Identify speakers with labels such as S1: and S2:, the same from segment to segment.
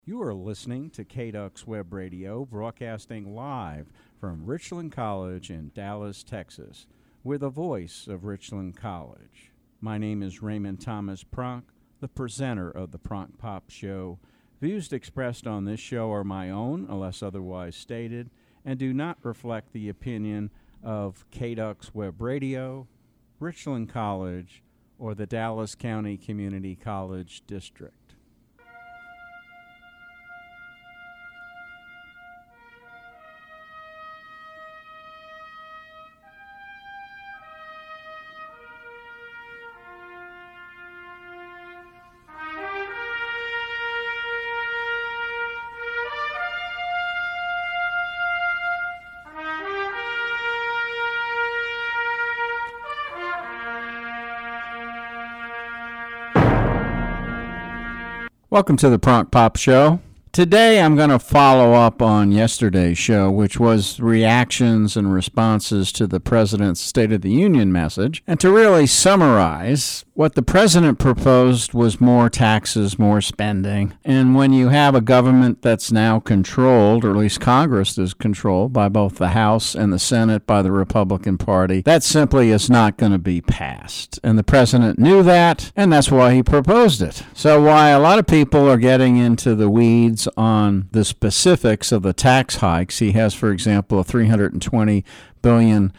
S1: You are listening to KDUX Web Radio, broadcasting live from Richland College in Dallas, Texas. We're the voice of Richland College. My name is Raymond Thomas Pronk, the presenter of the Pronk Pop Show. Views expressed on this show are my own, unless otherwise stated, and do not reflect the opinion of KDUX Web Radio, Richland College, or the Dallas County Community College District. Welcome to the Pronk Pop Show. Today I'm going to follow up on yesterday's show, which was reactions and responses to the President's State of the Union message. And to really summarize, what the President proposed was more taxes, more spending. And when you have a government that's now controlled, or at least Congress is controlled, by both the House and the Senate by the Republican Party, that simply is not going to be passed. And the President knew that, and that's why he proposed it. So while a lot of people are getting into the weeds on the specifics of the tax hikes, he has, for example, a $320 billion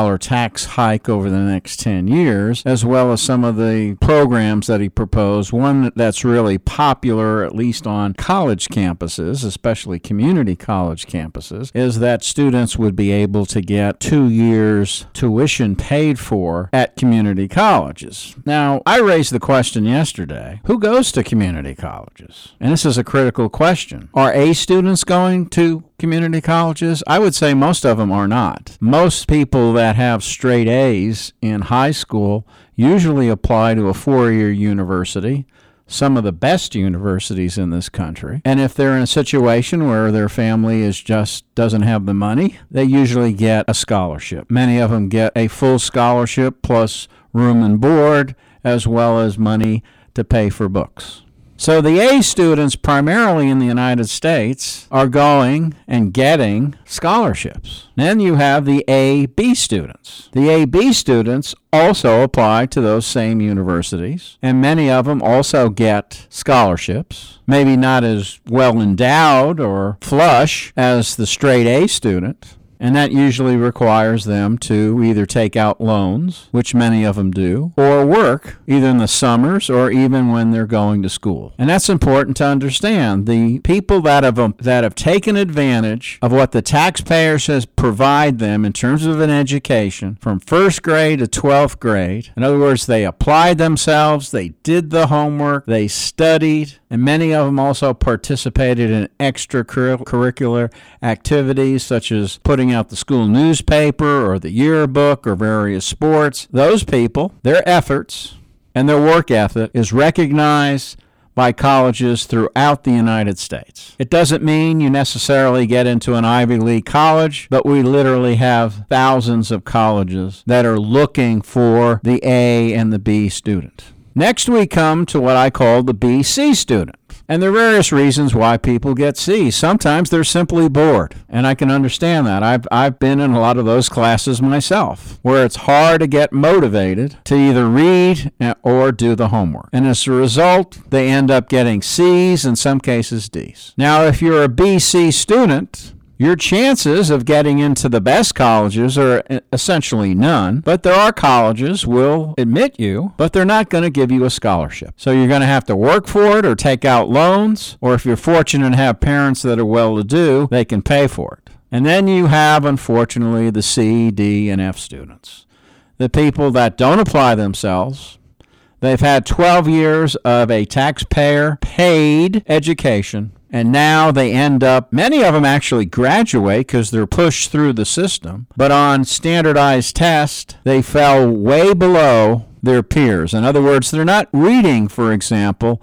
S1: tax hike over the next 10 years, as well as some of the programs that he proposed. One that's really popular, at least on college campuses, especially community college campuses, is that students would be able to get 2 years tuition paid for at community colleges. Now, I raised the question yesterday, who goes to community colleges? And this is a critical question. Are A students going to community colleges? I would say most of them are not. Most people that have straight A's in high school usually apply to a four-year university, some of the best universities in this country. And if they're in a situation where their family doesn't have the money, they usually get a scholarship. Many of them get a full scholarship plus room and board, as well as money to pay for books. So the A students, primarily in the United States, are going and getting scholarships. Then you have the A-B students. The A-B students also apply to those same universities, and many of them also get scholarships, maybe not as well endowed or flush as the straight A student. And that usually requires them to either take out loans, which many of them do, or work either in the summers or even when they're going to school. And that's important to understand. The people that have taken advantage of what the taxpayers has provide them in terms of an education from first grade to 12th grade, in other words, they applied themselves, they did the homework, they studied, and many of them also participated in extracurricular activities such as putting out the school newspaper or the yearbook or various sports. Those people, their efforts and their work ethic is recognized by colleges throughout the United States. It doesn't mean you necessarily get into an Ivy League college, but we literally have thousands of colleges that are looking for the A and the B student. Next, we come to what I call the B-C student. And there are various reasons why people get C's. Sometimes they're simply bored, and I can understand that. I've been in a lot of those classes myself, where it's hard to get motivated to either read or do the homework. And as a result, they end up getting C's, in some cases D's. Now, if you're a B-C student, your chances of getting into the best colleges are essentially none, but there are colleges will admit you, but they're not going to give you a scholarship. So you're going to have to work for it or take out loans, or if you're fortunate and have parents that are well-to-do, they can pay for it. And then you have, unfortunately, the C, D, and F students. The people that don't apply themselves. They've had 12 years of a taxpayer-paid education, and now they end up, many of them actually graduate because they're pushed through the system, but on standardized tests, they fell way below their peers. In other words, they're not reading, for example,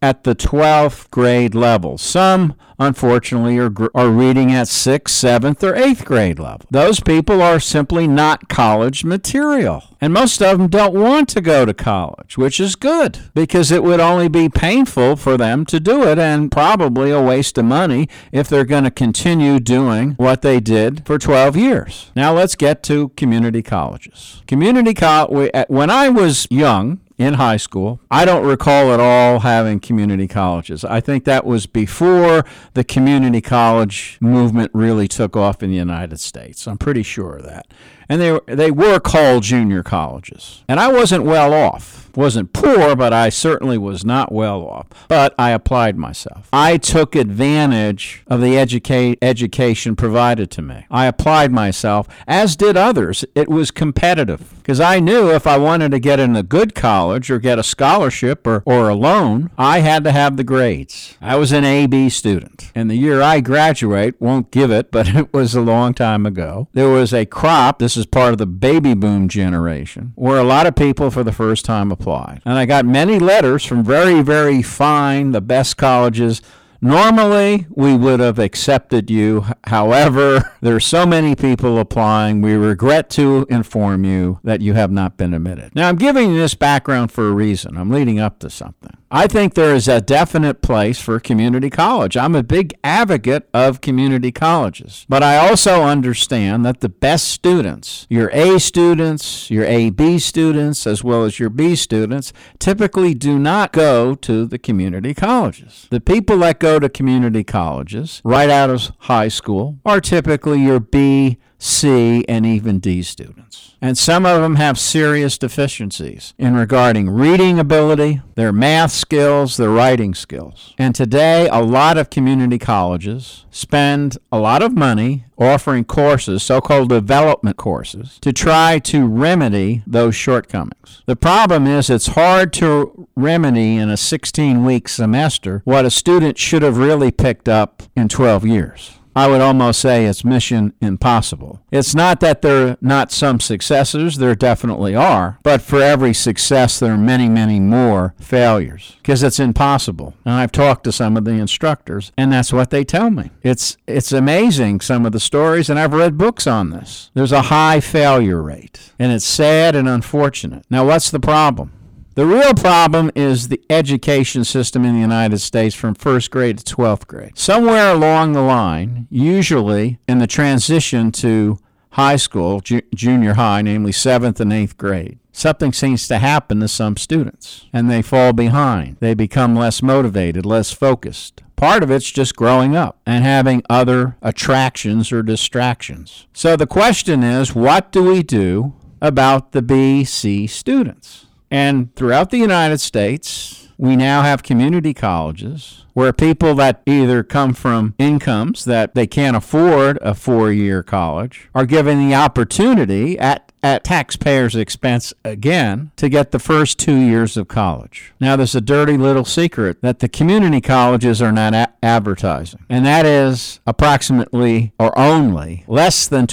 S1: at the 12th grade level. Some, unfortunately, are reading at 6th, 7th, or 8th grade level. Those people are simply not college material. And most of them don't want to go to college, which is good, because it would only be painful for them to do it and probably a waste of money if they're going to continue doing what they did for 12 years. Now let's get to community colleges. When I was young, in high school, I don't recall at all having community colleges. I think that was before the community college movement really took off in the United States. I'm pretty sure of that. And they were called junior colleges. And I wasn't well off. Wasn't poor, but I certainly was not well off. But I applied myself. I took advantage of the education provided to me. I applied myself, as did others. It was competitive, because I knew if I wanted to get in a good college or get a scholarship or a loan, I had to have the grades. I was an A-B student. And the year I graduate, won't give it, but it was a long time ago, there was a crop, this is part of the baby boom generation, where a lot of people for the first time applied. And I got many letters from very, very fine, the best colleges. Normally, we would have accepted you. However, there are so many people applying, we regret to inform you that you have not been admitted. Now, I'm giving you this background for a reason. I'm leading up to something. I think there is a definite place for community college. I'm a big advocate of community colleges. But I also understand that the best students, your A students, your AB students, as well as your B students, typically do not go to the community colleges. The people that go to community colleges right out of high school are typically your B, C, and even D students. And some of them have serious deficiencies in regarding reading ability, their math skills, their writing skills. And today, a lot of community colleges spend a lot of money offering courses, so-called development courses, to try to remedy those shortcomings. The problem is it's hard to remedy in a 16-week semester what a student should have really picked up in 12 years. I would almost say it's mission impossible. It's not that there are not some successes, there definitely are, but for every success there are many, many more failures, because it's impossible. And I've talked to some of the instructors, and that's what they tell me. It's amazing, some of the stories, and I've read books on this. There's a high failure rate, and it's sad and unfortunate. Now, what's the problem? The real problem is the education system in the United States from first grade to 12th grade. Somewhere along the line, usually in the transition to high school, junior high, namely 7th and 8th grade, something seems to happen to some students, and they fall behind. They become less motivated, less focused. Part of it's just growing up and having other attractions or distractions. So the question is, what do we do about the B, C students? And throughout the United States, we now have community colleges where people that either come from incomes that they can't afford a 4-year college are given the opportunity at taxpayers' expense again to get the first 2 years of college. Now, there's a dirty little secret that the community colleges are not advertising, and that is approximately or only less than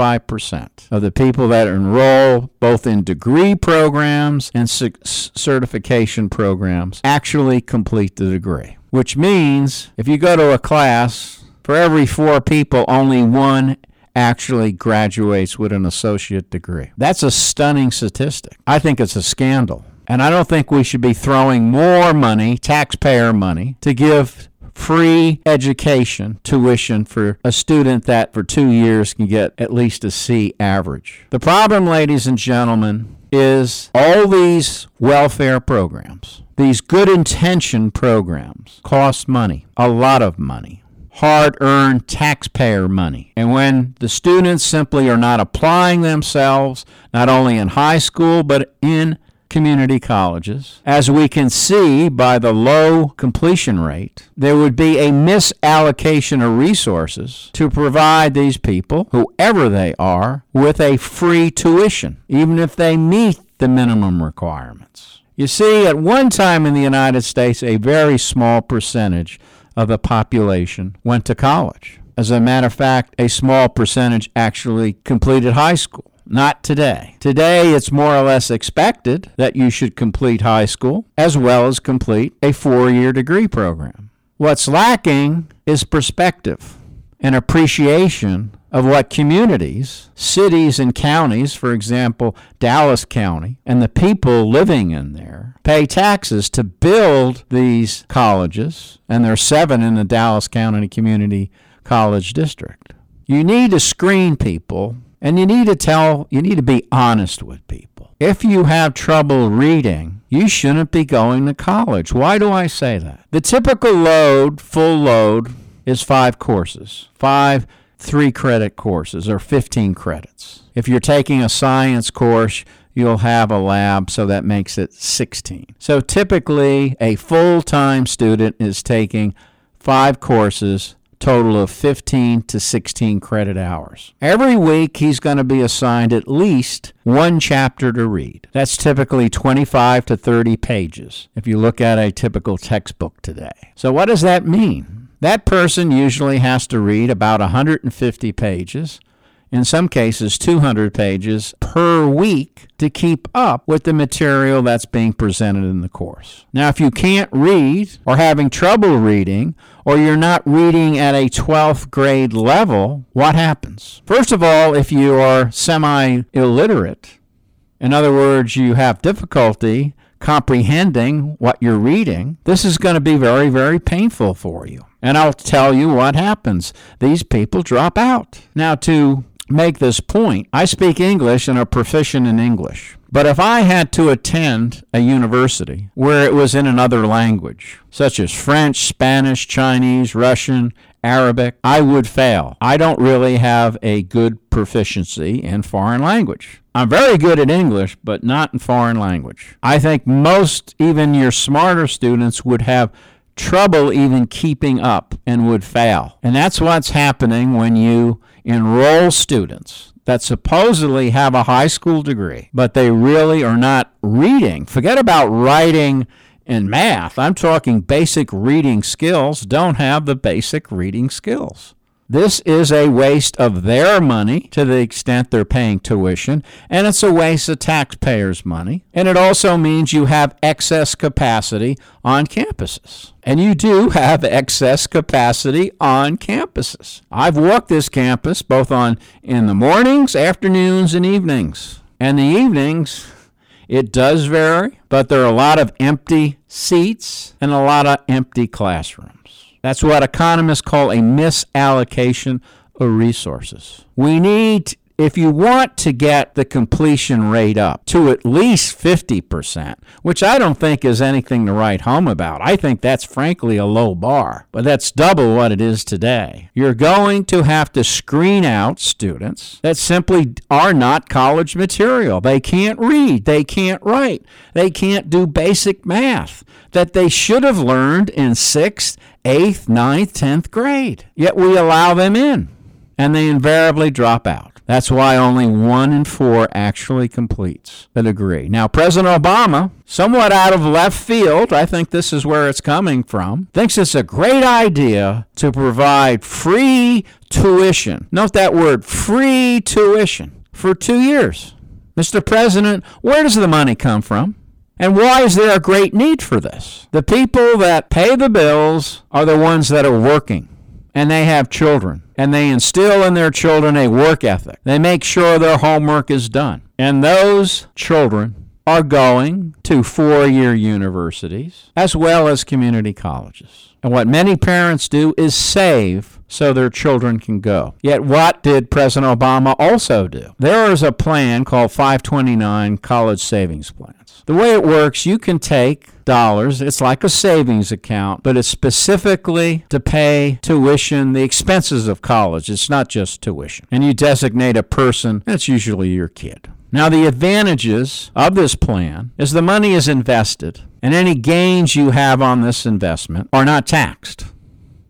S1: 25% of the people that enroll both in degree programs and certification programs actually complete the degree. Which means if you go to a class, for every 4 people, only 1 actually graduates with an associate degree. That's a stunning statistic. I think it's a scandal. And I don't think we should be throwing more money, taxpayer money, to give free education, tuition for a student that for 2 years can get at least a C average. The problem, ladies and gentlemen, is all these welfare programs, these good intention programs, cost money, a lot of money. Hard-earned taxpayer money. And when the students simply are not applying themselves, not only in high school, but in community colleges, as we can see by the low completion rate, there would be a misallocation of resources to provide these people, whoever they are, with a free tuition, even if they meet the minimum requirements. You see, at one time in the United States, a very small percentage of the population went to college. As a matter of fact, a small percentage actually completed high school. Not today. Today, it's more or less expected that you should complete high school as well as complete a 4-year degree program. What's lacking is perspective and appreciation of what communities, cities and counties, for example, Dallas County, and the people living in there, pay taxes to build these colleges, and there are 7 in the Dallas County Community College District. You need to screen people, and you need to be honest with people. If you have trouble reading, you shouldn't be going to college. Why do I say that? The typical load, full load, is 5 courses, 5 3-credit courses, or 15 credits. If you're taking a science course, you'll have a lab, so that makes it 16. So typically, a full-time student is taking 5 courses, total of 15 to 16 credit hours. Every week, he's going to be assigned at least 1 chapter to read. That's typically 25 to 30 pages, if you look at a typical textbook today. So what does that mean? That person usually has to read about 150 pages, in some cases 200 pages per week, to keep up with the material that's being presented in the course. Now, if you can't read or having trouble reading, or you're not reading at a 12th grade level, what happens? First of all, if you are semi-illiterate, in other words, you have difficulty comprehending what you're reading, this is going to be very, very painful for you. And I'll tell you what happens. These people drop out. Now, to make this point, I speak English and are proficient in English. But if I had to attend a university where it was in another language, such as French, Spanish, Chinese, Russian, Arabic, I would fail. I don't really have a good proficiency in foreign language. I'm very good at English, but not in foreign language. I think most, even your smarter students, would have trouble even keeping up and would fail. And that's what's happening when you enroll students that supposedly have a high school degree, but they really are not reading. Forget about writing and math. I'm talking basic reading skills, don't have the basic reading skills. This is a waste of their money to the extent they're paying tuition, and it's a waste of taxpayers' money. And it also means you have excess capacity on campuses. And you do have excess capacity on campuses. I've walked this campus both in the mornings, afternoons, and evenings. And the evenings, it does vary, but there are a lot of empty seats and a lot of empty classrooms. That's what economists call a misallocation of resources. We need, if you want to get the completion rate up to at least 50%, which I don't think is anything to write home about. I think that's frankly a low bar, but that's double what it is today. You're going to have to screen out students that simply are not college material. They can't read, they can't write, they can't do basic math that they should have learned in 6th, 8th, 9th, 10th grade. Yet we allow them in, and they invariably drop out. That's why only 1 in 4 actually completes the degree. Now, President Obama, somewhat out of left field, I think this is where it's coming from, thinks it's a great idea to provide free tuition. Note that word, free tuition, for 2 years. Mr. President, where does the money come from? And why is there a great need for this? The people that pay the bills are the ones that are working, and they have children, and they instill in their children a work ethic. They make sure their homework is done. And those children are going to 4-year universities as well as community colleges. And what many parents do is save so their children can go. Yet what did President Obama also do? There is a plan called 529 College Savings Plans. The way it works, you can take dollars, it's like a savings account, but it's specifically to pay tuition, the expenses of college. It's not just tuition. And you designate a person, that's usually your kid. Now, the advantages of this plan is the money is invested, and any gains you have on this investment are not taxed.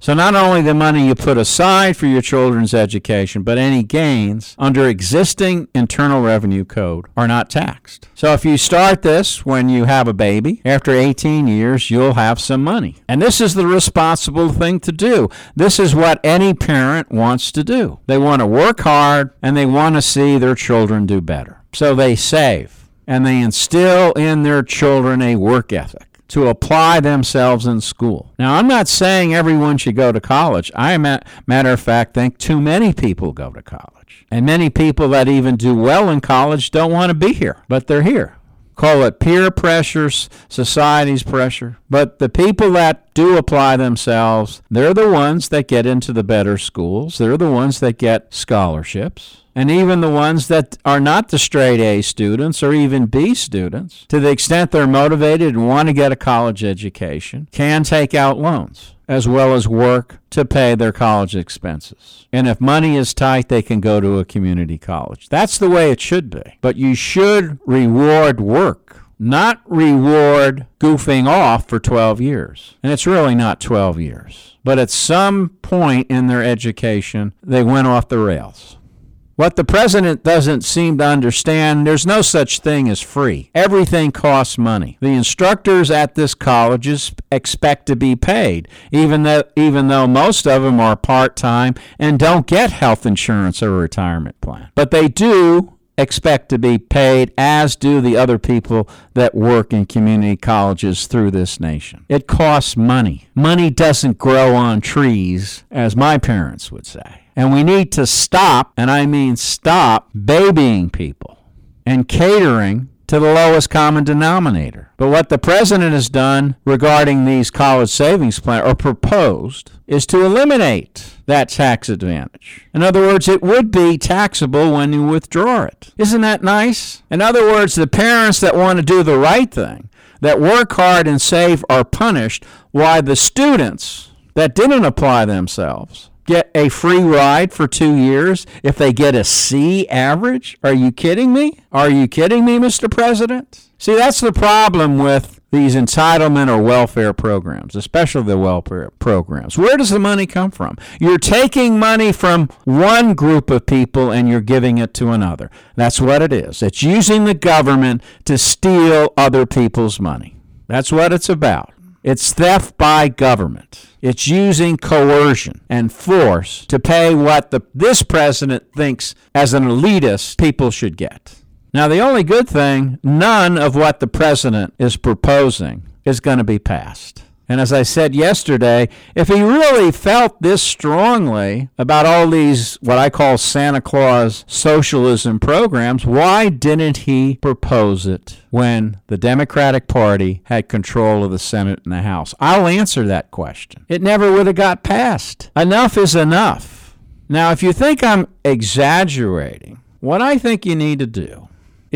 S1: So not only the money you put aside for your children's education, but any gains under existing Internal Revenue Code are not taxed. So if you start this when you have a baby, after 18 years, you'll have some money. And this is the responsible thing to do. This is what any parent wants to do. They want to work hard and they want to see their children do better. So they save and they instill in their children a work ethic to apply themselves in school. Now, I'm not saying everyone should go to college. I, matter of fact, think too many people go to college. And many people that even do well in college don't want to be here, but they're here. Call it peer pressure, society's pressure. But the people that do apply themselves, they're the ones that get into the better schools. They're the ones that get scholarships. And even the ones that are not the straight A students or even B students, to the extent they're motivated and want to get a college education, can take out loans as well as work to pay their college expenses. And if money is tight, they can go to a community college. That's the way it should be. But you should reward work, not reward goofing off for 12 years. And it's really not 12 years. But at some point in their education, they went off the rails. What the president doesn't seem to understand, there's no such thing as free. Everything costs money. The instructors at this colleges expect to be paid, even though most of them are part-time and don't get health insurance or a retirement plan. But they do expect to be paid, as do the other people that work in community colleges through this nation. It costs money. Money doesn't grow on trees, as my parents would say. And we need to stop, and I mean stop, babying people and catering to the lowest common denominator. But what the president has done regarding these college savings plans, or proposed, is to eliminate that tax advantage. In other words, it would be taxable when you withdraw it. Isn't that nice? In other words, the parents that want to do the right thing, that work hard and save, are punished, while the students that didn't apply themselves get a free ride for 2 years if they get a C average? Are you kidding me? Are you kidding me, Mr. President? See, that's the problem with these entitlement or welfare programs, especially the welfare programs. Where does the money come from? You're taking money from one group of people and you're giving it to another. That's what it is. It's using the government to steal other people's money. That's what it's about. It's theft by government. It's using coercion and force to pay what this president thinks, as an elitist, people should get. Now, the only good thing, none of what the president is proposing is going to be passed. And as I said yesterday, if he really felt this strongly about all these, what I call Santa Claus socialism programs, why didn't he propose it when the Democratic Party had control of the Senate and the House? I'll answer that question. It never would have got passed. Enough is enough. Now, if you think I'm exaggerating, what I think you need to do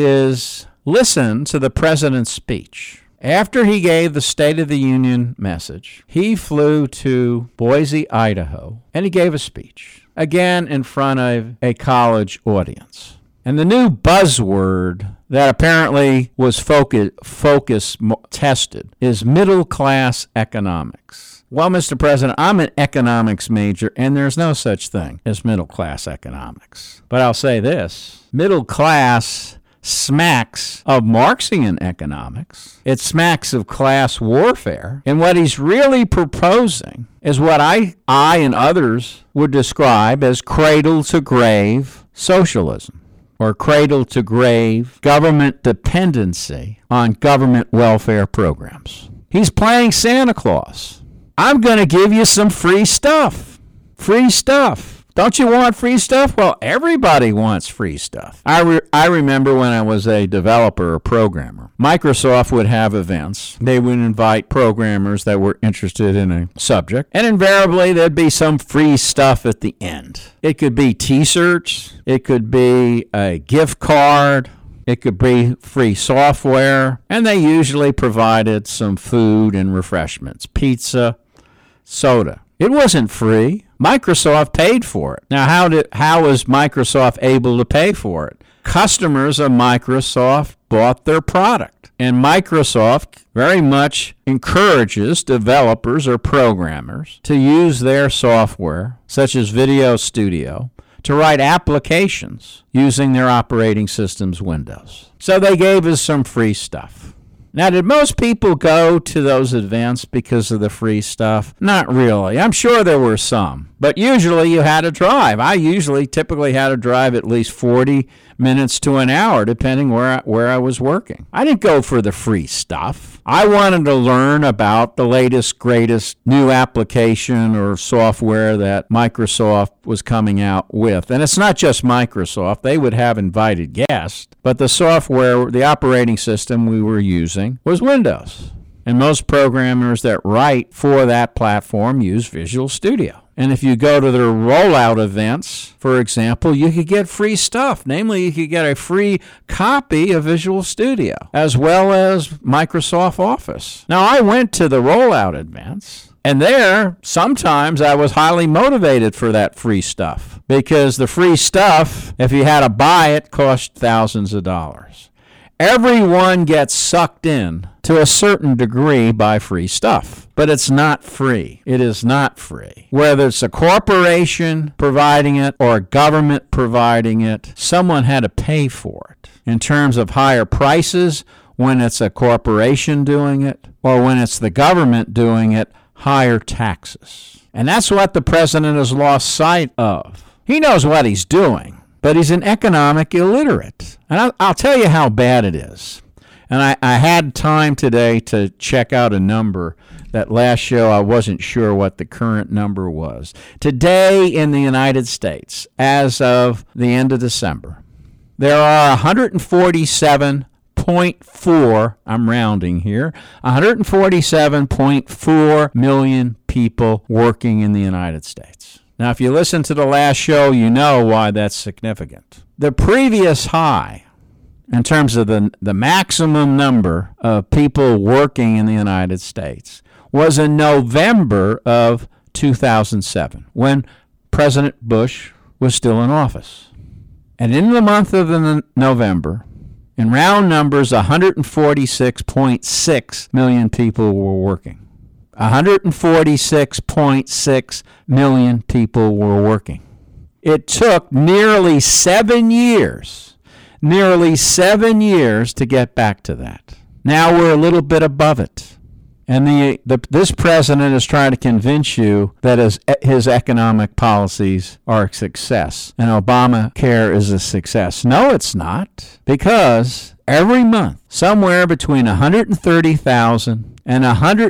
S1: is listen to the president's speech. After he gave the State of the Union message, he flew to Boise, Idaho, and he gave a speech, again in front of a college audience. And the new buzzword that apparently was focus tested is middle-class economics. Well, Mr. President, I'm an economics major, and there's no such thing as middle-class economics. But I'll say this, middle class smacks of Marxian economics. It smacks of class warfare. And what he's really proposing is what I and others would describe as cradle-to-grave socialism, or cradle-to-grave government dependency on government welfare programs. He's playing Santa Claus. I'm going to give you some free stuff. Free stuff. Don't you want free stuff? Well, everybody wants free stuff. I remember when I was a developer or programmer, Microsoft would have events. They would invite programmers that were interested in a subject, and invariably there'd be some free stuff at the end. It could be T-shirts. It could be a gift card. It could be free software, and they usually provided some food and refreshments, pizza, soda. It wasn't free. Microsoft paid for it. Now, how was Microsoft able to pay for it? customers of Microsoft bought their product. And Microsoft very much encourages developers or programmers to use their software, such as Video Studio, to write applications using their operating system's Windows. So they gave us some free stuff. Now, did most people go to those events because of the free stuff? Not really. I'm sure there were some. But usually you had to drive. I typically had to drive at least 40 minutes to an hour, depending where I was working. I didn't go for the free stuff. I wanted to learn about the latest, greatest new application or software that Microsoft was coming out with. And it's not just Microsoft. They would have invited guests. But the software, the operating system we were using was Windows. And most programmers that write for that platform use Visual Studio. And if you go to their rollout events, for example, you could get free stuff. Namely, you could get a free copy of Visual Studio, as well as Microsoft Office. Now, I went to the rollout events, and there, sometimes I was highly motivated for that free stuff, because the free stuff, if you had to buy it, cost thousands of dollars. Everyone gets sucked in to a certain degree by free stuff, but it's not free. It is not free. Whether it's a corporation providing it or a government providing it, someone had to pay for it. In terms of higher prices, when it's a corporation doing it, or when it's the government doing it, higher taxes. And that's what the president has lost sight of. He knows what he's doing, but he's an economic illiterate. And I'll tell you how bad it is. And I had time today to check out a number. That last show, I wasn't sure what the current number was. Today in the United States, as of the end of December, there are 147.4, I'm rounding here, 147.4 million people working in the United States. Now, if you listen to the last show, you know why that's significant. The previous high, in terms of the maximum number of people working in the United States, was in November of 2007, when President Bush was still in office. And in the month of November, in round numbers, 146.6 million people were working. 146.6 million people were working. It took nearly 7 years to get back to that. Now we're a little bit above it. And this president is trying to convince you that his economic policies are a success and Obamacare is a success. No, it's not, because every month, somewhere between 130,000 and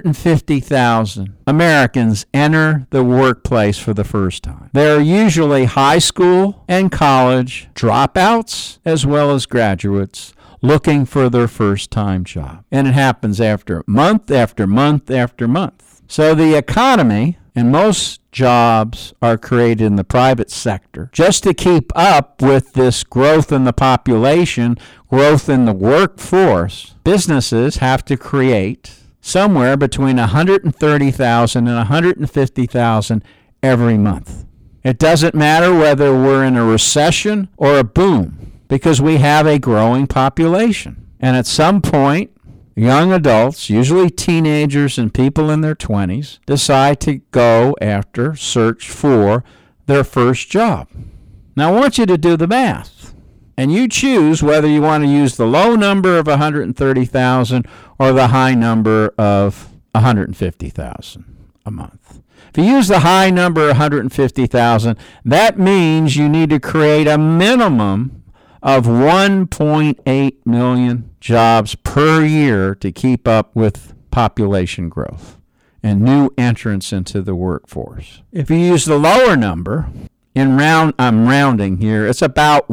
S1: 150,000 Americans enter the workplace for the first time. They're usually high school and college dropouts as well as graduates looking for their first-time job. And it happens after month after month after month. So the economy, and most jobs are created in the private sector, just to keep up with this growth in the population, growth in the workforce, businesses have to create somewhere between 130,000 and 150,000 every month. It doesn't matter whether we're in a recession or a boom, because we have a growing population. And at some point, young adults, usually teenagers and people in their 20s, decide to go after, search for their first job. Now, I want you to do the math. And you choose whether you want to use the low number of 130,000 or the high number of 150,000 a month. If you use the high number of 150,000, that means you need to create a minimum of 1.8 million jobs per year to keep up with population growth and new entrants into the workforce. If you use the lower number, I'm rounding here, it's about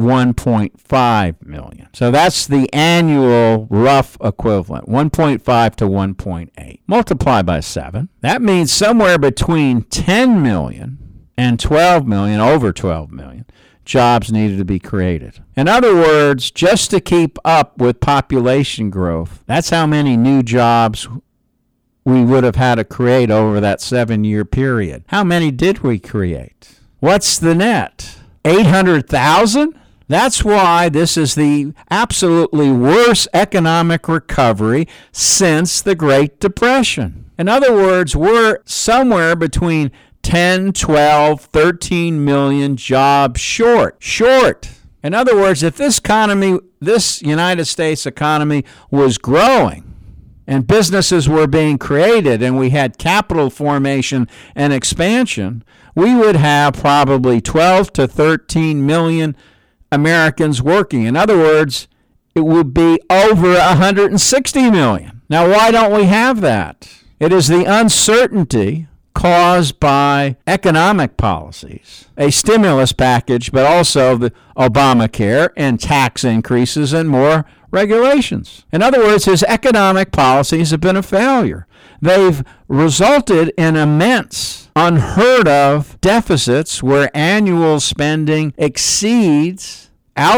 S1: 1.5 million. So that's the annual rough equivalent, 1.5 to 1.8. Multiply by 7. That means somewhere between 10 million and 12 million, over 12 million, jobs needed to be created. In other words, just to keep up with population growth, that's how many new jobs we would have had to create over that 7-year period. How many did we create? What's the net? 800,000? That's why this is the absolutely worst economic recovery since the Great Depression. In other words, we're somewhere between 10, 12, 13 million jobs short. In other words, if this United States economy was growing and businesses were being created and we had capital formation and expansion, we would have probably 12 to 13 million Americans working. In other words, it would be over 160 million. Now, why don't we have that? It is the uncertainty caused by economic policies, a stimulus package, but also the Obamacare and tax increases and more regulations. In other words, his economic policies have been a failure. They've resulted in immense, unheard of deficits where annual spending exceeds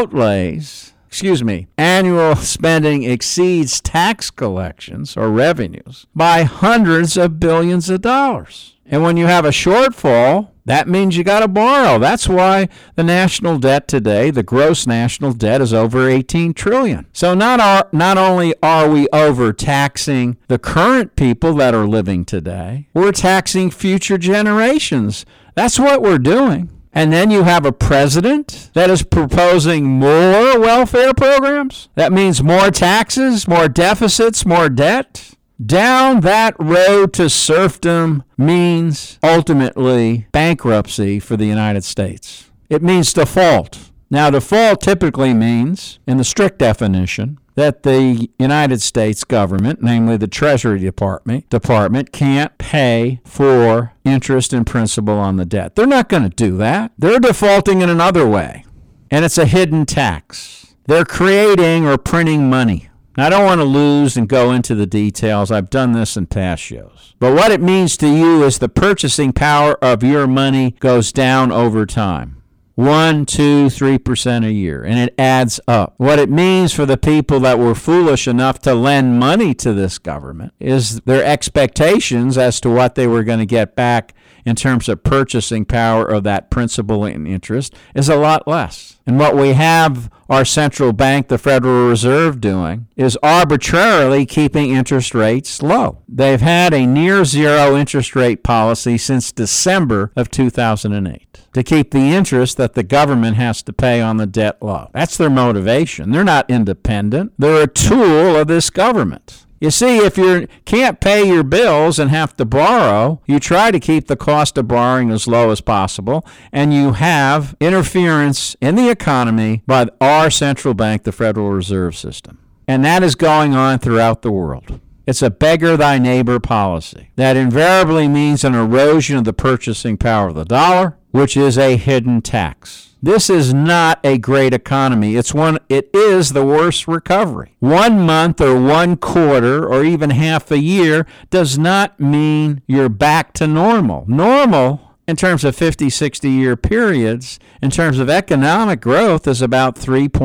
S1: annual spending exceeds tax collections or revenues by hundreds of billions of dollars. And when you have a shortfall, that means you got to borrow. That's why the national debt today, the gross national debt, is over $18 trillion. So not only are we overtaxing the current people that are living today, we're taxing future generations. That's what we're doing. And then you have a president that is proposing more welfare programs. That means more taxes, more deficits, more debt. Down that road to serfdom means ultimately bankruptcy for the United States. It means default. Now, default typically means, in the strict definition, that the United States government, namely the Treasury Department, can't pay for interest and principal on the debt. They're not going to do that. They're defaulting in another way, and it's a hidden tax. They're creating or printing money. Now, I don't want to lose and go into the details. I've done this in past shows. But what it means to you is the purchasing power of your money goes down over time. 1%, 2%, 3% a year, and it adds up. What it means for the people that were foolish enough to lend money to this government is their expectations as to what they were going to get back in terms of purchasing power of that principal and interest is a lot less. And what we have our central bank, the Federal Reserve, doing is arbitrarily keeping interest rates low. They've had a near zero interest rate policy since December of 2008 to keep the interest that the government has to pay on the debt low. That's their motivation. They're not independent. They're a tool of this government. You see, if you can't pay your bills and have to borrow, you try to keep the cost of borrowing as low as possible, and you have interference in the economy by our central bank, the Federal Reserve System. And that is going on throughout the world. It's a beggar thy neighbor policy. That invariably means an erosion of the purchasing power of the dollar, which is a hidden tax. This is not a great economy. It is the worst recovery. 1 month or 1 quarter or even half a year does not mean you're back to normal. Normal, in terms of 50, 60-year periods, in terms of economic growth, is about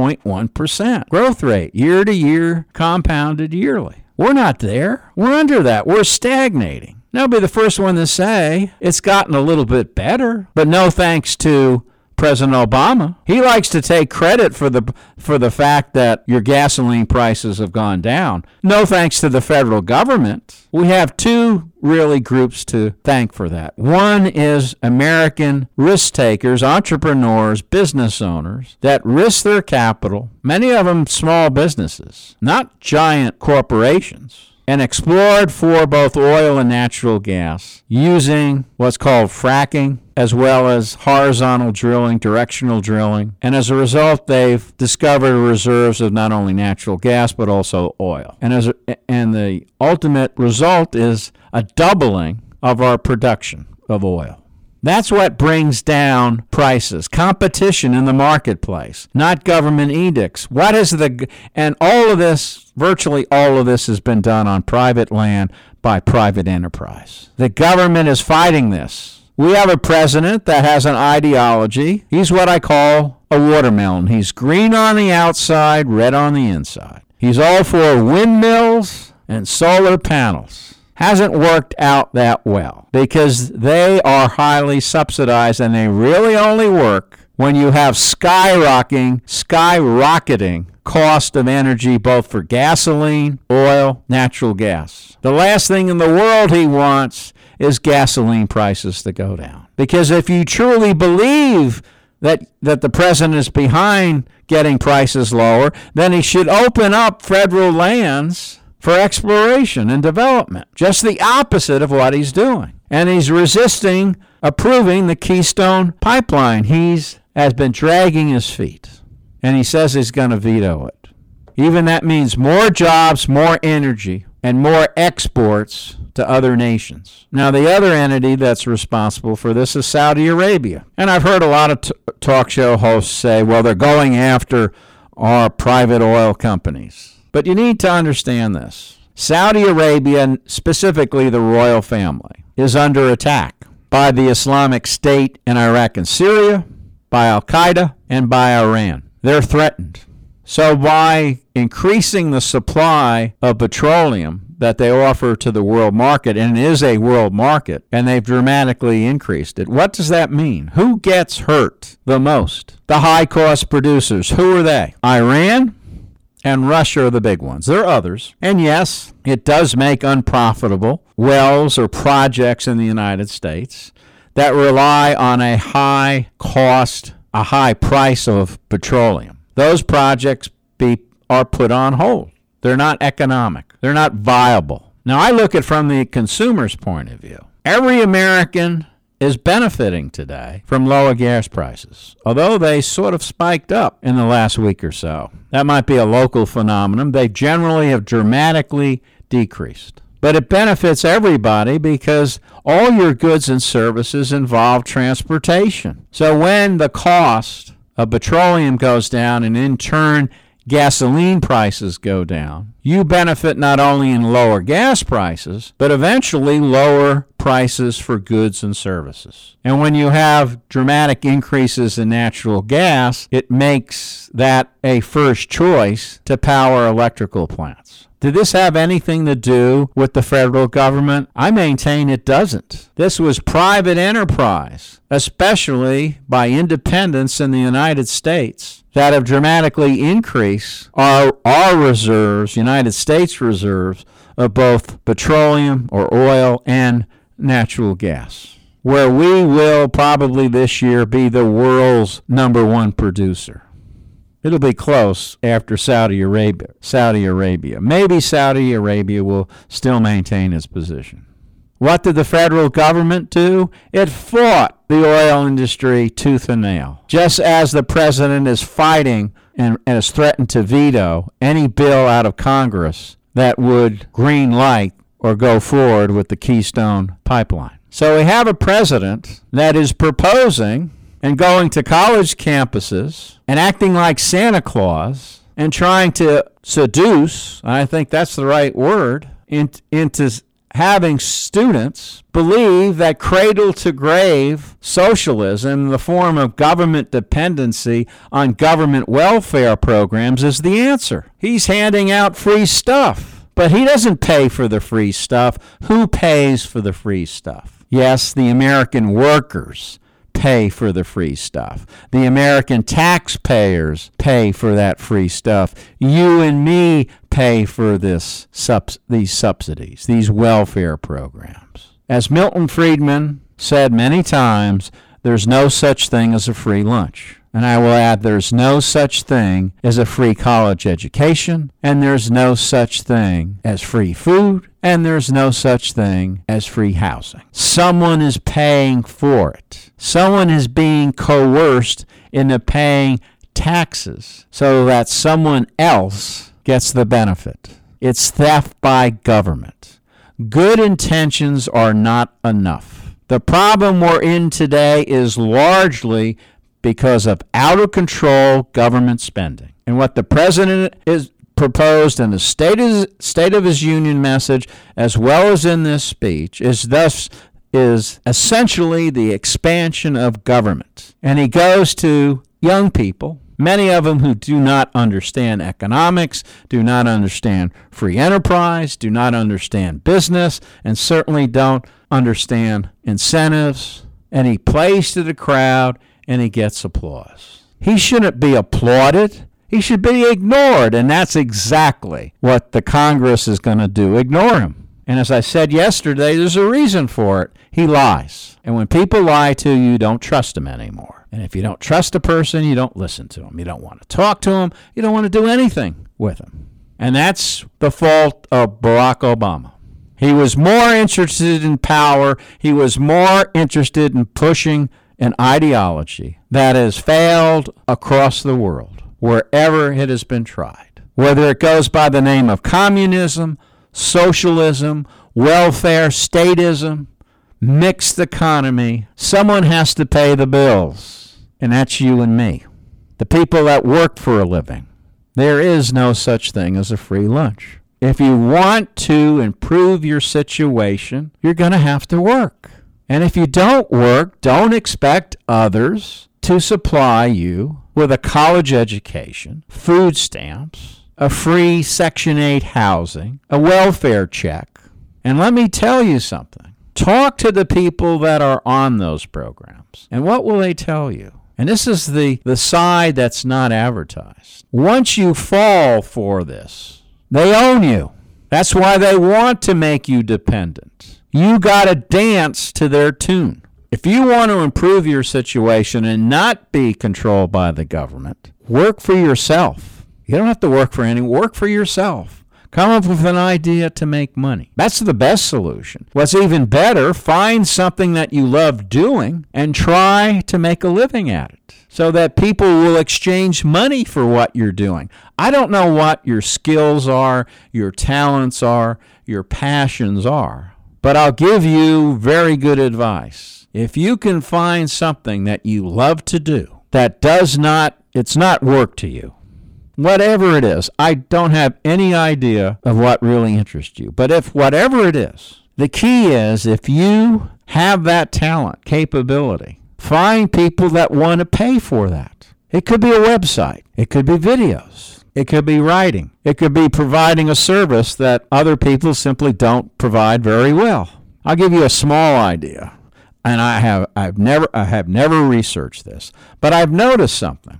S1: 3.1% growth rate, year to year, compounded yearly. We're not there. We're under that. We're stagnating. I'll be the first one to say it's gotten a little bit better, but no thanks to President Obama. He likes to take credit for the fact that your gasoline prices have gone down. No thanks to the federal government. We have two really groups to thank for that. One is American risk takers, entrepreneurs, business owners that risk their capital, many of them small businesses, not giant corporations, and explored for both oil and natural gas using what's called fracking, as well as horizontal drilling, directional drilling. And as a result, they've discovered reserves of not only natural gas, but also oil. And the ultimate result is a doubling of our production of oil. That's what brings down prices. Competition in the marketplace, not government edicts. And all of this, virtually all of this has been done on private land by private enterprise. The government is fighting this. We have a president that has an ideology. He's what I call a watermelon. He's green on the outside, red on the inside. He's all for windmills and solar panels. Hasn't worked out that well because they are highly subsidized and they really only work when you have skyrocketing cost of energy both for gasoline, oil, natural gas. The last thing in the world he wants is gasoline prices to go down. Because if you truly believe that the president is behind getting prices lower, then he should open up federal lands for exploration and development. Just the opposite of what he's doing. And he's resisting approving the Keystone Pipeline. He's has been dragging his feet. And he says he's going to veto it. Even that means more jobs, more energy, and more exports to other nations. Now, the other entity that's responsible for this is Saudi Arabia. And I've heard a lot of talk show hosts say, well, they're going after our private oil companies. But you need to understand this. Saudi Arabia, and specifically the royal family, is under attack by the Islamic State in Iraq and Syria, by Al-Qaeda, and by Iran. They're threatened. So by increasing the supply of petroleum that they offer to the world market, and it is a world market, and they've dramatically increased it, what does that mean? Who gets hurt the most? The high-cost producers. Who are they? Iran and Russia are the big ones. There are others. And yes, it does make unprofitable wells or projects in the United States that rely on a high cost, a high price of petroleum. Those projects are put on hold. They're not economic. They're not viable. Now, I look at it from the consumer's point of view. Every American is benefiting today from lower gas prices, although they sort of spiked up in the last week or so. That might be a local phenomenon. They generally have dramatically decreased. But it benefits everybody because all your goods and services involve transportation. So when the cost of petroleum goes down and in turn gasoline prices go down, you benefit not only in lower gas prices, but eventually lower prices for goods and services. And when you have dramatic increases in natural gas, it makes that a first choice to power electrical plants. Did this have anything to do with the federal government? I maintain it doesn't. This was private enterprise, especially by independents in the United States, that have dramatically increased our reserves, United States reserves, of both petroleum or oil and natural gas, where we will probably this year be the world's #1 producer. It'll be close after Saudi Arabia. Maybe Saudi Arabia will still maintain its position. What did the federal government do? It fought the oil industry tooth and nail. Just as the president is fighting and has threatened to veto any bill out of Congress that would green light or go forward with the Keystone Pipeline. So we have a president that is proposing and going to college campuses and acting like Santa Claus and trying to seduce, I think that's the right word, into having students believe that cradle-to-grave socialism in the form of government dependency on government welfare programs is the answer. He's handing out free stuff, but he doesn't pay for the free stuff. Who pays for the free stuff? Yes, the American workers pay for the free stuff. The American taxpayers pay for that free stuff. You and me pay for these subsidies, these welfare programs. As Milton Friedman said many times, there's no such thing as a free lunch. And I will add, there's no such thing as a free college education, and there's no such thing as free food, and there's no such thing as free housing. Someone is paying for it. Someone is being coerced into paying taxes so that someone else gets the benefit. It's theft by government. Good intentions are not enough. The problem we're in today is largely because of out-of-control government spending. And what the president is proposed in the State of his Union message, as well as in this speech, is essentially the expansion of government. And he goes to young people, many of them who do not understand economics, do not understand free enterprise, do not understand business, and certainly don't understand incentives. And he plays to the crowd, and he gets applause. He shouldn't be applauded. He should be ignored, and that's exactly what the Congress is going to do, ignore him. And as I said yesterday, there's a reason for it. He lies. And when people lie to you, you don't trust them anymore. And if you don't trust a person, you don't listen to them. You don't want to talk to them. You don't want to do anything with them. And that's the fault of Barack Obama. He was more interested in power. He was more interested in pushing an ideology that has failed across the world, wherever it has been tried. Whether it goes by the name of communism, socialism, welfare, statism, mixed economy, someone has to pay the bills, and that's you and me, the people that work for a living. There is no such thing as a free lunch. If you want to improve your situation, you're going to have to work. And if you don't work, don't expect others to supply you with a college education, food stamps, a free Section 8 housing, a welfare check. And let me tell you something. Talk to the people that are on those programs. And what will they tell you? And this is the side that's not advertised. Once you fall for this, they own you. That's why they want to make you dependent. You got to dance to their tune. If you want to improve your situation and not be controlled by the government, work for yourself. You don't have to work for anyone. Work for yourself. Come up with an idea to make money. That's the best solution. What's even better, find something that you love doing and try to make a living at it so that people will exchange money for what you're doing. I don't know what your skills are, your talents are, your passions are, but I'll give you very good advice. If you can find something that you love to do that it's not work to you, whatever it is, I don't have any idea of what really interests you. But if whatever it is, the key is if you have that talent, capability, find people that want to pay for that. It could be a website. It could be videos. It could be writing. It could be providing a service that other people simply don't provide very well. I'll give you a small idea. And I have never researched this, but I've noticed something.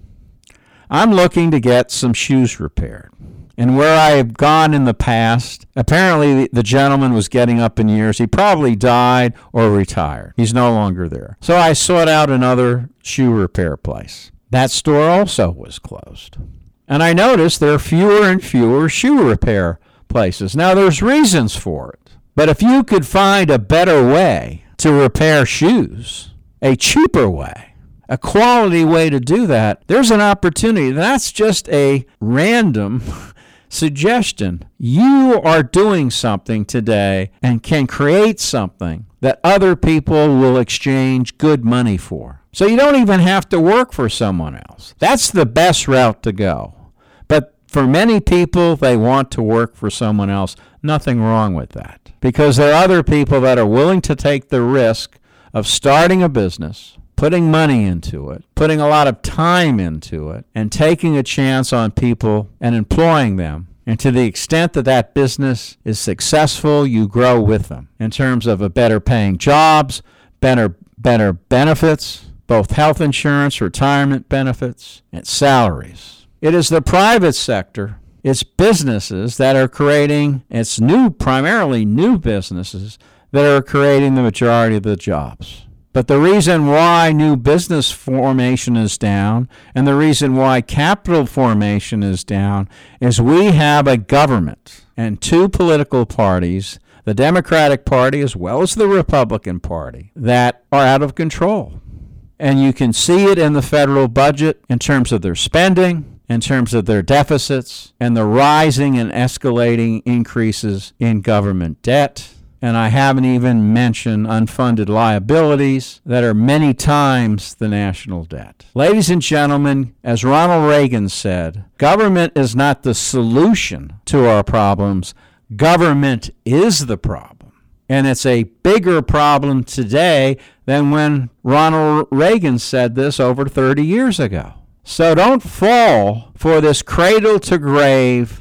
S1: I'm looking to get some shoes repaired. And where I have gone in the past, apparently the gentleman was getting up in years. He probably died or retired. He's no longer there. So I sought out another shoe repair place. That store also was closed. And I noticed there are fewer and fewer shoe repair places. Now, there's reasons for it. But if you could find a better way to repair shoes, a cheaper way, a quality way to do that, there's an opportunity. That's just a random suggestion. You are doing something today and can create something that other people will exchange good money for. So you don't even have to work for someone else. That's the best route to go. But for many people, they want to work for someone else. Nothing wrong with that. Because there are other people that are willing to take the risk of starting a business, putting money into it, putting a lot of time into it, and taking a chance on people and employing them. And to the extent that that business is successful, you grow with them in terms of a better paying jobs, better benefits, both health insurance, retirement benefits, and salaries. It is the private sector, it's businesses that are creating, primarily new businesses that are creating the majority of the jobs. But the reason why new business formation is down and the reason why capital formation is down is we have a government and two political parties, the Democratic Party as well as the Republican Party, that are out of control. And you can see it in the federal budget in terms of their spending, in terms of their deficits, and the rising and escalating increases in government debt. And I haven't even mentioned unfunded liabilities that are many times the national debt. Ladies and gentlemen, as Ronald Reagan said, government is not the solution to our problems. Government is the problem. And it's a bigger problem today than when Ronald Reagan said this over 30 years ago. So don't fall for this cradle-to-grave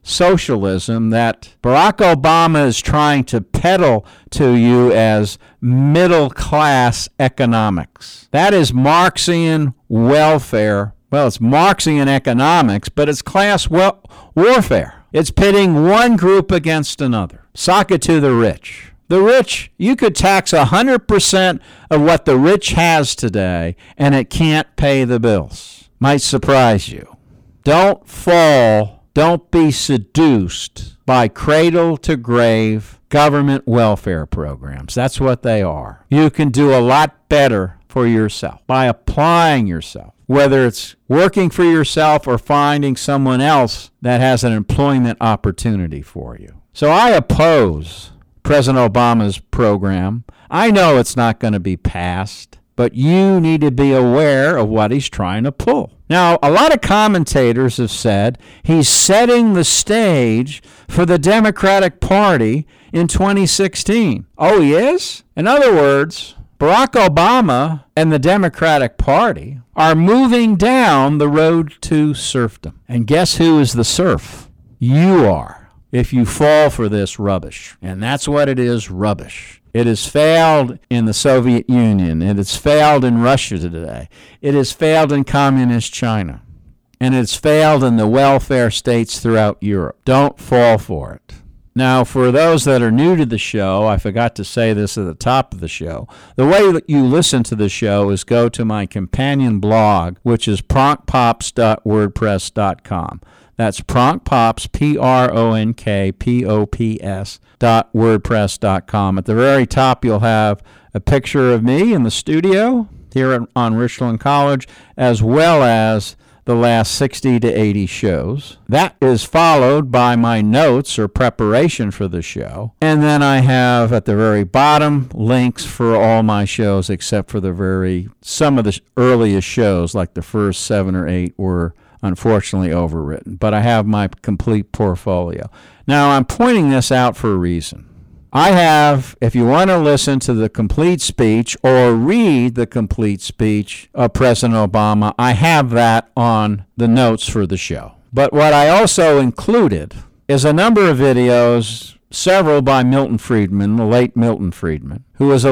S1: socialism that Barack Obama is trying to peddle to you as middle-class economics. That is Marxian welfare. Well, it's Marxian economics, but it's class warfare. It's pitting one group against another. Sock it to the rich. The rich, you could tax 100% of what the rich has today, and it can't pay the bills. Might surprise you. Don't be seduced by cradle-to-grave government welfare programs. That's what they are. You can do a lot better for yourself by applying yourself, whether it's working for yourself or finding someone else that has an employment opportunity for you. So I oppose President Obama's program. I know it's not going to be passed, but you need to be aware of what he's trying to pull. Now, a lot of commentators have said he's setting the stage for the Democratic Party in 2016. Oh, he is? In other words, Barack Obama and the Democratic Party are moving down the road to serfdom. And guess who is the serf? You are, if you fall for this rubbish. And that's what it is, rubbish. It has failed in the Soviet Union. It has failed in Russia today. It has failed in communist China. And it's failed in the welfare states throughout Europe. Don't fall for it. Now, for those that are new to the show, I forgot to say this at the top of the show. The way that you listen to the show is go to my companion blog, which is pronkpops.wordpress.com. That's pronkpops, pronkpops.wordpress.com. At the very top, you'll have a picture of me in the studio here on Richland College, as well as the last 60 to 80 shows. That is followed by my notes or preparation for the show. And then I have at the very bottom links for all my shows except for some of the earliest shows, like the first 7 or 8 were unfortunately overwritten. But I have my complete portfolio. Now, I'm pointing this out for a reason. I have, if you want to listen to the complete speech or read the complete speech of President Obama, I have that on the notes for the show. But what I also included is a number of videos, several by Milton Friedman, the late Milton Friedman, who was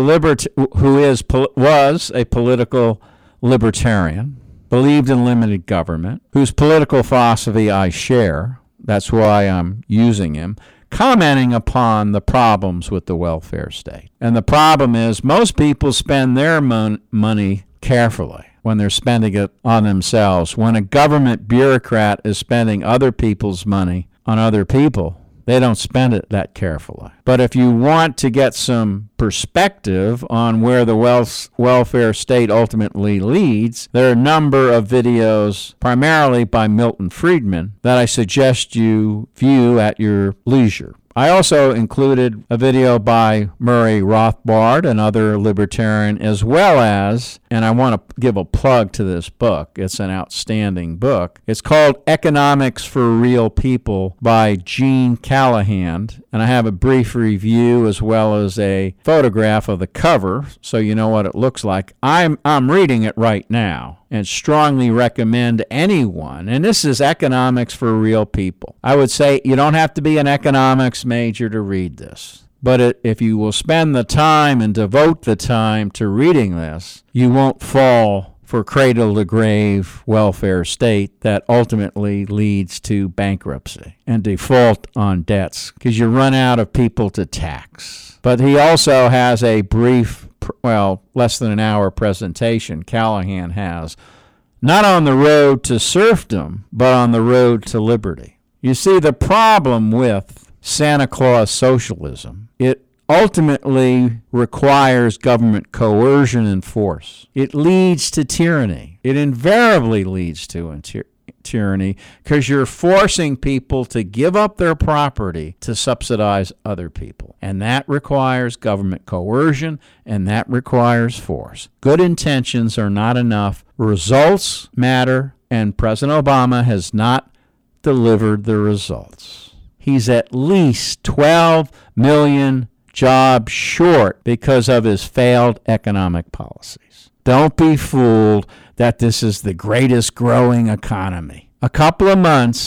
S1: a political libertarian, believed in limited government, whose political philosophy I share. That's why I'm using him, commenting upon the problems with the welfare state. And the problem is most people spend their money carefully when they're spending it on themselves. When a government bureaucrat is spending other people's money on other people, they don't spend it that carefully. But if you want to get some perspective on where the welfare state ultimately leads, there are a number of videos, primarily by Milton Friedman, that I suggest you view at your leisure. I also included a video by Murray Rothbard, another libertarian, as well as, and I want to give a plug to this book. It's an outstanding book. It's called Economics for Real People by Gene Callahan, and I have a brief review as well as a photograph of the cover so you know what it looks like. I'm reading it right now and strongly recommend anyone, and this is Economics for Real People. I would say you don't have to be an economics major to read this, but if you will spend the time and devote the time to reading this, you won't fall for cradle-to-grave welfare state that ultimately leads to bankruptcy and default on debts because you run out of people to tax. But he also has a brief, less than an hour presentation Callahan has, not on the road to serfdom, but on the road to liberty. You see, the problem with Santa Claus socialism, it ultimately requires government coercion and force. It leads to tyranny. It invariably leads to tyranny because you're forcing people to give up their property to subsidize other people. And that requires government coercion, and that requires force. Good intentions are not enough. Results matter, and President Obama has not delivered the results. He's at least 12 million jobs short because of his failed economic policies. Don't be fooled that this is the greatest growing economy. A couple of months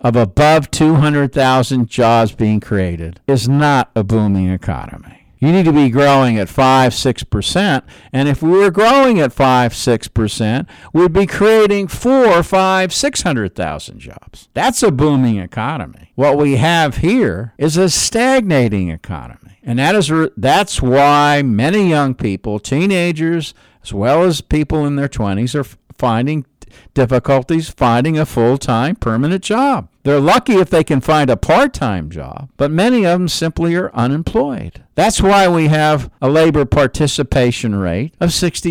S1: of above 200,000 jobs being created is not a booming economy. You need to be growing at 5-6%, and if we were growing at 5-6%, we'd be creating 600,000 jobs. That's a booming economy. What we have here is a stagnating economy, and that's why many young people, teenagers, as well as people in their 20s, are finding difficulties finding a full-time permanent job. They're lucky if they can find a part-time job, but many of them simply are unemployed. That's why we have a labor participation rate of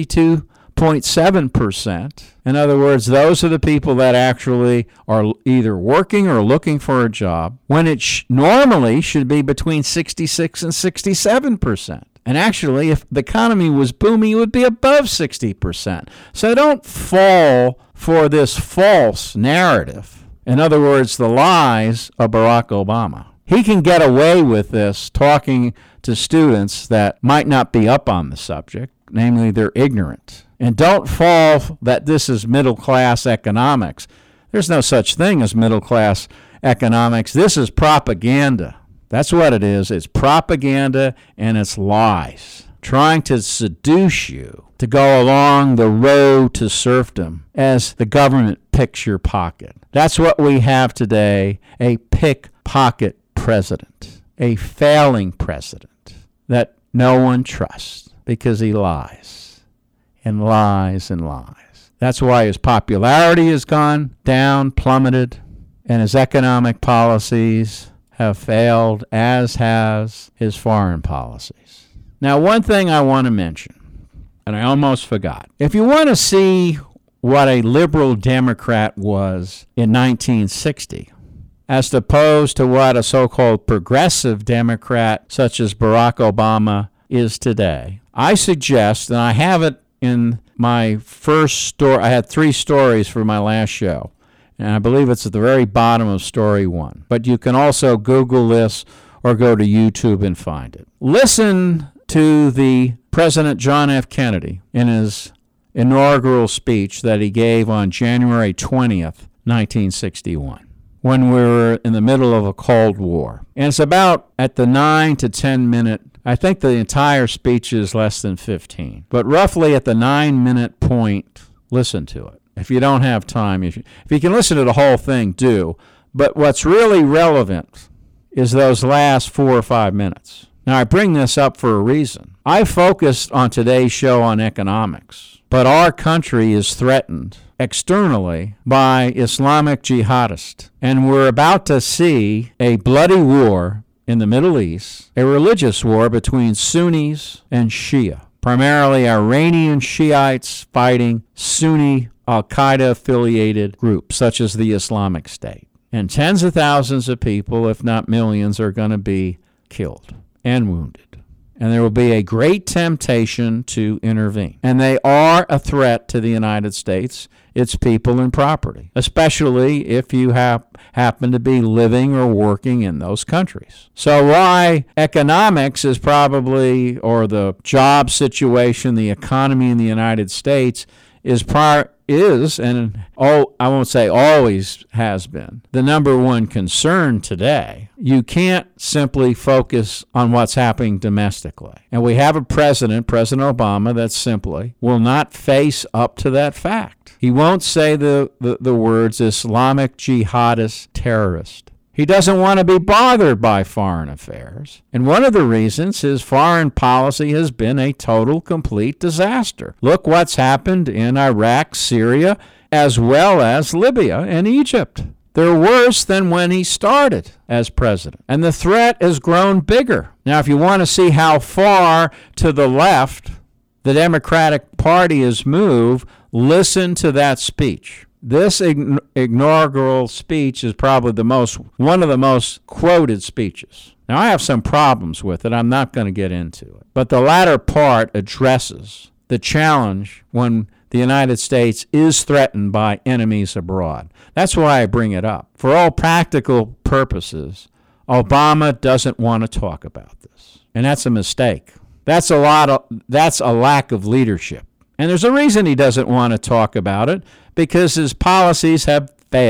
S1: 62.7%. In other words, those are the people that actually are either working or looking for a job, when it normally should be between 66 and 67%. And actually, if the economy was booming, it would be above 60%. So don't fall for this false narrative. In other words, the lies of Barack Obama. He can get away with this talking to students that might not be up on the subject, namely they're ignorant. And don't fall that this is middle-class economics. There's no such thing as middle-class economics. This is propaganda. That's what it is. It's propaganda and it's lies, trying to seduce you to go along the road to serfdom as the government picks your pocket. That's what we have today, a pickpocket president, a failing president that no one trusts because he lies and lies and lies. That's why his popularity has gone down, plummeted, and his economic policies have failed, as has his foreign policies. Now, one thing I want to mention, and I almost forgot. If you want to see what a liberal Democrat was in 1960, as opposed to what a so-called progressive Democrat such as Barack Obama is today, I suggest, and I have it in my first story, I had 3 stories for my last show, and I believe it's at the very bottom of story 1. But you can also Google this or go to YouTube and find it. Listen to the President John F. Kennedy in his inaugural speech that he gave on January 20th, 1961, when we were in the middle of a Cold War. And it's about at the 9 to 10 minute, I think the entire speech is less than 15, but roughly at the 9-minute point, listen to it. If you don't have time, if you can listen to the whole thing, do. But what's really relevant is those last 4 or 5 minutes. Now, I bring this up for a reason. I focused on today's show on economics, but our country is threatened externally by Islamic jihadists, and we're about to see a bloody war in the Middle East, a religious war between Sunnis and Shia, primarily Iranian Shiites fighting Sunni Al-Qaeda-affiliated groups such as the Islamic State. And tens of thousands of people, if not millions, are going to be killed and wounded. And there will be a great temptation to intervene. And they are a threat to the United States, its people, and property, especially if you happen to be living or working in those countries. So why economics is probably, or the job situation, the economy in the United States is, and I won't say always has been, the number one concern today. You can't simply focus on what's happening domestically. And we have a President Obama, that simply will not face up to that fact. He won't say the words Islamic jihadist terrorist. He doesn't want to be bothered by foreign affairs. And one of the reasons his foreign policy has been a total, complete disaster. Look what's happened in Iraq, Syria, as well as Libya and Egypt. They're worse than when he started as president. And the threat has grown bigger. Now, if you want to see how far to the left the Democratic Party has moved, listen to that speech. This inaugural speech is probably one of the most quoted speeches. Now, I have some problems with it. I'm not going to get into it. But the latter part addresses the challenge when the United States is threatened by enemies abroad. That's why I bring it up. For all practical purposes, Obama doesn't want to talk about this. And that's a mistake. That's a lack of leadership. And there's a reason he doesn't want to talk about it, because his policies have failed.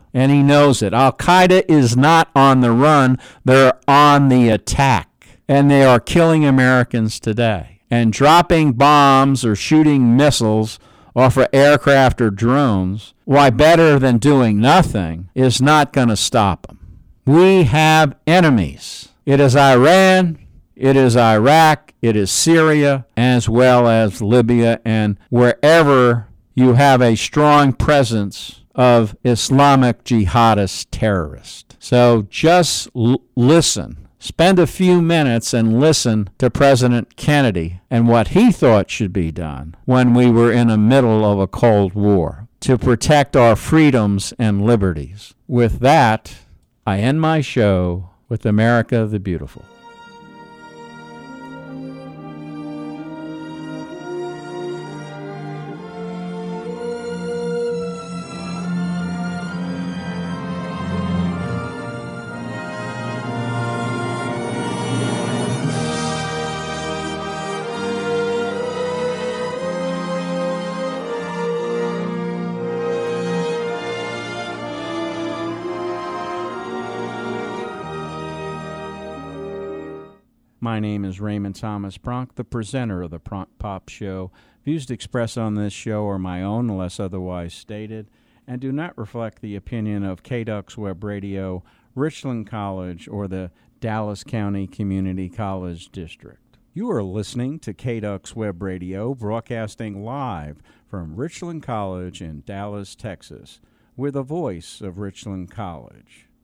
S1: And he knows it. Al-Qaeda is not on the run. They're on the attack. And they are killing Americans today. And dropping bombs or shooting missiles off of aircraft or drones, why, better than doing nothing, is not going to stop them. We have enemies. It is Iran, it is Iraq, it is Syria, as well as Libya, and wherever you have a strong presence of Islamic jihadist terrorists. So just listen. Spend a few minutes and listen to President Kennedy and what he thought should be done when we were in the middle of a Cold War to protect our freedoms and liberties. With that, I end my show with America the Beautiful. My name is Raymond Thomas Pronk, the presenter of the Pronk Pop Show. Views expressed on this show are my own unless otherwise stated and do not reflect the opinion of KDUX Web Radio, Richland College, or the Dallas County Community College District. You are listening to KDUX Web Radio, broadcasting live from Richland College in Dallas, Texas. We're the voice of Richland College.